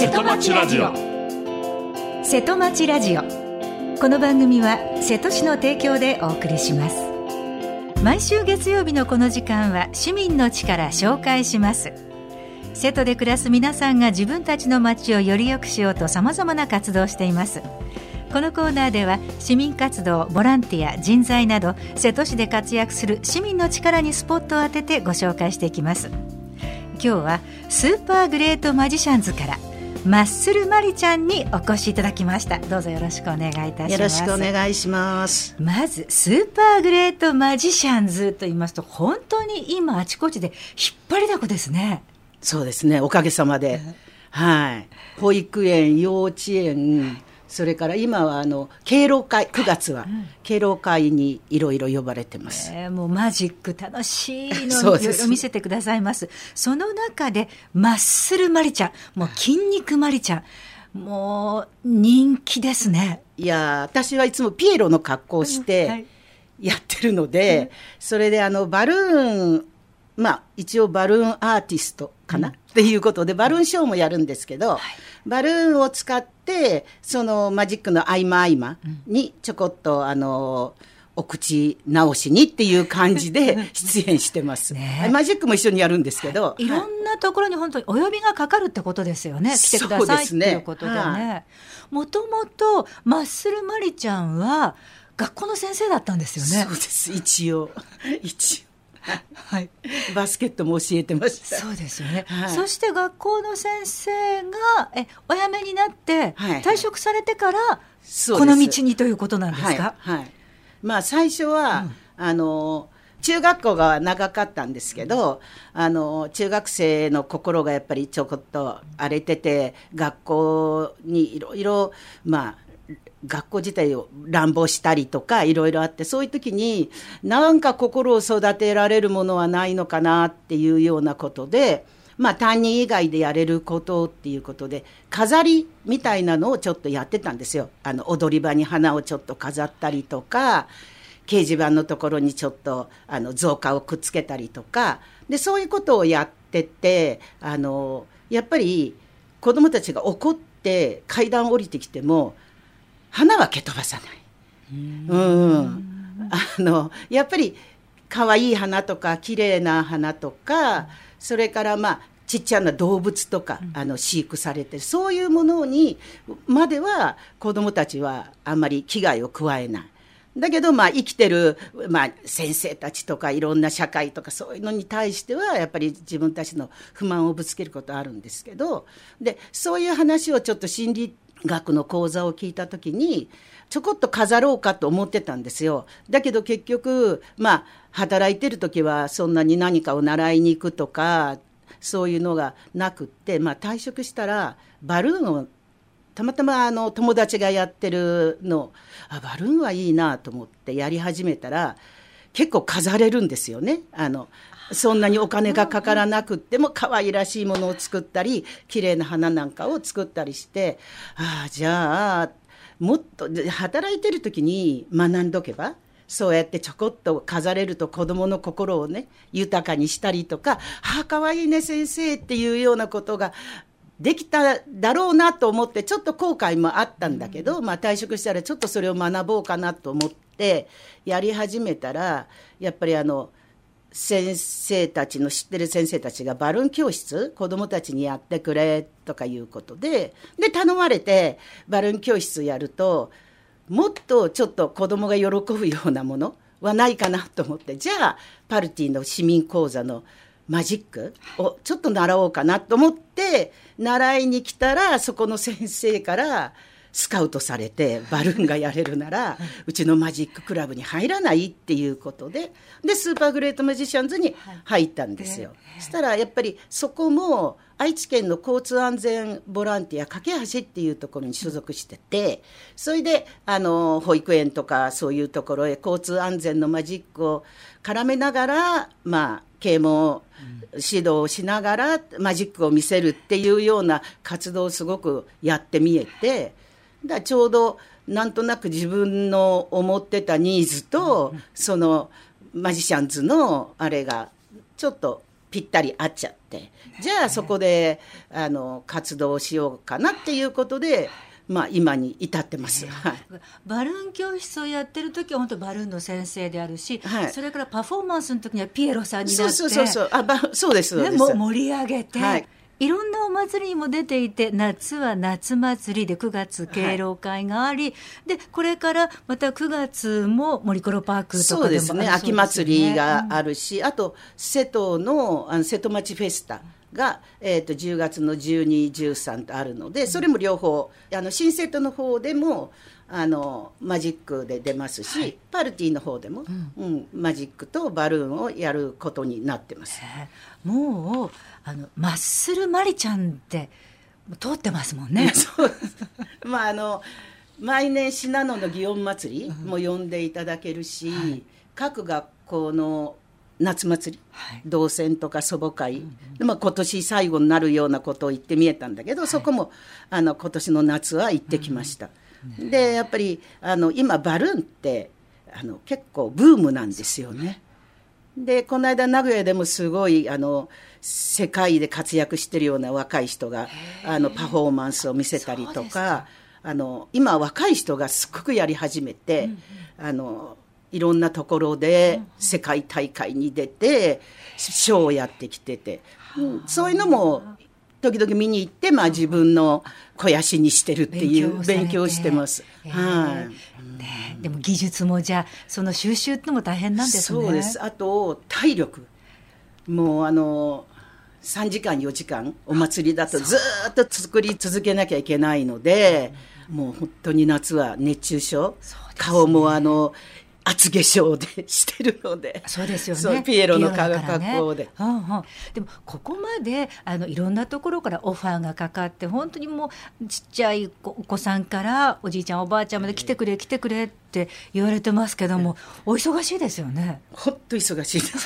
瀬戸町ラジオ。 瀬戸町ラジオ。この番組は瀬戸市の提供でお送りします。毎週月曜日のこの時間は市民の力紹介します。瀬戸で暮らす皆さんが自分たちの町をより良くしようと様々な活動をしています。このコーナーでは市民活動、ボランティア、人材など瀬戸市で活躍する市民の力にスポットを当ててご紹介していきます。今日はスーパーグレートマジシャンズからマッスルマリちゃんにお越しいただきました。どうぞよろしくお願いいたします。 よろしくお願いします。 まずスーパーグレートマジシャンズと言いますと、本当に今あちこちで引っ張りだこですね。 そうですね、おかげさまで、はい、保育園、幼稚園、それから今は敬老会、9月は敬老会にいろいろ呼ばれてます。 もうマジック楽しいのいろいろ見せてくださいます。その中でマッスルマリちゃん、もう筋肉マリちゃん、もう人気ですね。 いや、私はいつもピエロの格好をしてやってるので、それでバルーン、一応バルーンアーティストかな、っていうことでバルーンショーもやるんですけど、バルーンを使ってそのマジックの合間合間にちょこっとお口直しにっていう感じで出演してます、マジックも一緒にやるんですけど、 いろんなところに本当にお呼びがかかるってことですよね。来てくださいっていうことでね。もともとマッスルマリちゃんは学校の先生だったんですよね。 そうです、一応はい、バスケットも教えてました。 そうですよね、そして学校の先生がお辞めになって退職されてから、この道にということなんですか？ 最初は、中学校が長かったんですけど、中学生の心がやっぱりちょこっと荒れてて、学校にいろいろ学校自体を乱暴したりとかいろいろあって、そういう時になんか心を育てられるものはないのかなっていうようなことで、担任以外でやれることっていうことで飾りみたいなのをちょっとやってたんですよ。踊り場に花をちょっと飾ったりとか、掲示板のところにちょっと造花をくっつけたりとかで、そういうことをやってて、やっぱり子どもたちが怒って階段を降りてきても花は蹴飛ばさない。やっぱり可愛い花とか綺麗な花とか、それからちっちゃな動物とか飼育されてる、そういうものにまでは子どもたちはあんまり危害を加えない。だけど生きてる先生たちとかいろんな社会とかそういうのに対してはやっぱり自分たちの不満をぶつけることあるんですけど、でそういう話をちょっと心理学の講座を聞いた時にちょこっと飾ろうかと思ってたんですよ。だけど結局働いてる時はそんなに何かを習いに行くとかそういうのがなくって、退職したらバルーンをたまたま友達がやってるの、バルーンはいいなと思ってやり始めたら結構飾れるんですよね。そんなにお金がかからなくっても可愛らしいものを作ったり綺麗な花なんかを作ったりして、じゃあもっと働いてる時に学んどけばそうやってちょこっと飾れると子どもの心をね豊かにしたりとか、可愛いね先生っていうようなことができただろうなと思って、ちょっと後悔もあったんだけど、退職したらちょっとそれを学ぼうかなと思ってやり始めたら、やっぱり先生たちの知ってる先生たちがバルーン教室子どもたちにやってくれとかいうことで頼まれてバルーン教室やると、もっとちょっと子どもが喜ぶようなものはないかなと思って、じゃあパルティの市民講座のマジックをちょっと習おうかなと思って習いに来たら、そこの先生からスカウトされて、バルーンがやれるならうちのマジッククラブに入らないっていうことでスーパーグレートマジシャンズに入ったんですよ。そしたらやっぱりそこも愛知県の交通安全ボランティア架け橋っていうところに所属してて、それで保育園とかそういうところへ交通安全のマジックを絡めながら啓蒙指導をしながらマジックを見せるっていうような活動をすごくやってみえて、ちょうどなんとなく自分の思ってたニーズとそのマジシャンズのあれがちょっとぴったり合っちゃって、じゃあそこで活動しようかなっていうことで、今に至ってます、 バルーン教室をやってる時は本当バルーンの先生であるし、それからパフォーマンスの時にはピエロさんになって、 そうです盛り上げて、いろんなお祭りにも出ていて、夏は夏祭りで9月敬老会があり、でこれからまた9月も森コロパークとかでもそうですね、秋祭りがあるし、あと瀬戸の瀬戸町フェスタが、10月の12、13とあるので、それも両方新瀬戸の方でもマジックで出ますし、パルティの方でも、マジックとバルーンをやることになってます。 もうマッスルマリちゃんって通ってますもんね。 そう毎年信濃の祇園祭りも呼んでいただけるし、各学校の夏祭り、同線とか祖母会、今年最後になるようなことを言ってみえたんだけど、そこも今年の夏は行ってきました、でやっぱり今バルーンって結構ブームなんですよね。でこの間名古屋でもすごい世界で活躍してるような若い人がパフォーマンスを見せたりとか、今若い人がすごくやり始めて、いろんなところで世界大会に出てショーをやってきてて、そういうのも時々見に行って、自分の肥やしにしてるっていう勉強をしてます、 でも技術もじゃあその収集ってのも大変なんですね。 そうです。あと体力もう3時間4時間お祭りだとずっと作り続けなきゃいけないので、もう本当に夏は熱中症、顔も厚化粧でしてるので。 そうですよね、 ピエロの格好で、 でもここまでいろんなところからオファーがかかって、本当にもうちっちゃいお子さんからおじいちゃんおばあちゃんまで来てくれ来てくれって言われてますけども、お忙しいですよね。 本当忙しいです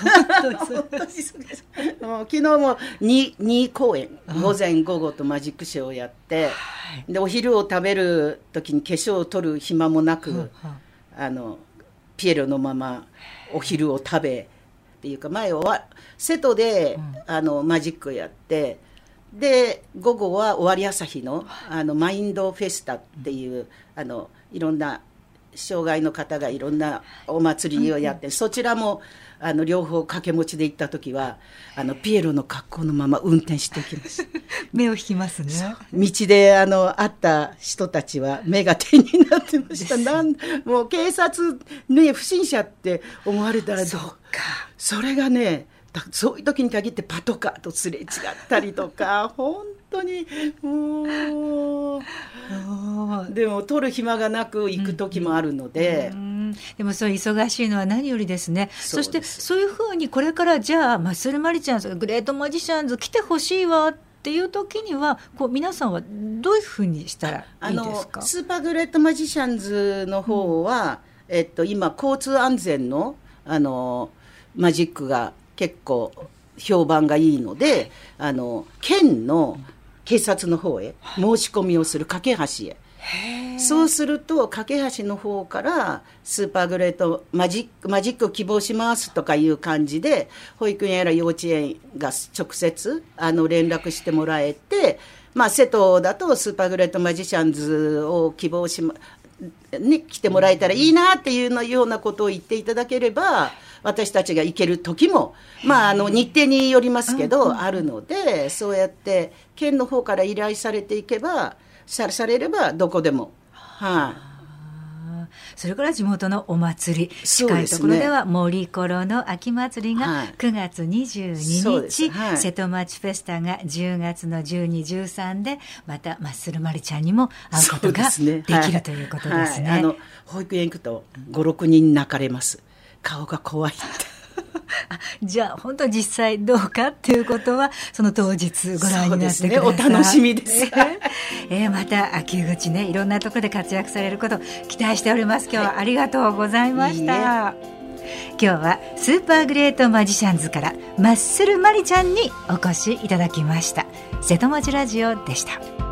昨日も 2公演、午前午後とマジックショーをやって、でお昼を食べる時に化粧を取る暇もなく、ピエロのままお昼を食べっていうか、前は瀬戸で、マジックをやって、で午後は終わり朝日のマインドフェスタっていういろんな障害の方がいろんなお祭りをやって、そちらも両方掛け持ちで行った時はピエロの格好のまま運転していきます目を引きますね。 道で会った人たちは目が点になってました。もう警察ね、不審者って思われたらそれがね、そういう時に限ってパトカーとすれ違ったりとか本当にもうでも取る暇がなく行く時もあるので、 でもそう忙しいのは何よりですね。そしてそういうふうにこれからじゃあマッスルマリちゃん、グレートマジシャンズ来てほしいわっていう時には皆さんはどういうふうにしたらいいですか？ スーパーグレートマジシャンズの方は、今交通安全のマジックが結構評判がいいので、県の警察の方へ申し込みをする、架け橋へ。そうすると架け橋の方からスーパーグレートマジックを希望しますとかいう感じで、保育園やら幼稚園が直接連絡してもらえて、瀬戸だとスーパーグレートマジシャンズを希望来てもらえたらいいなっていうようなことを言っていただければ、私たちが行ける時も、日程によりますけど、あるので、そうやって県の方から依頼されていけばされればどこでも、 それから地元のお祭り、近いところでは森コロの秋祭りが9月22日、瀬戸町フェスタが10月の12、13で、またマッスルマリちゃんにも会うことができるということですね。 保育園行くと5、6人泣かれます。顔が怖いってじゃあ本当に実際どうかっていうことはその当日ご覧になってください。 お楽しみですまた秋口ね、いろんなところで活躍されること期待しております。今日はありがとうございました。今日はスーパーグレートマジシャンズからマッスルマリちゃんにお越しいただきました。瀬戸町ラジオでした。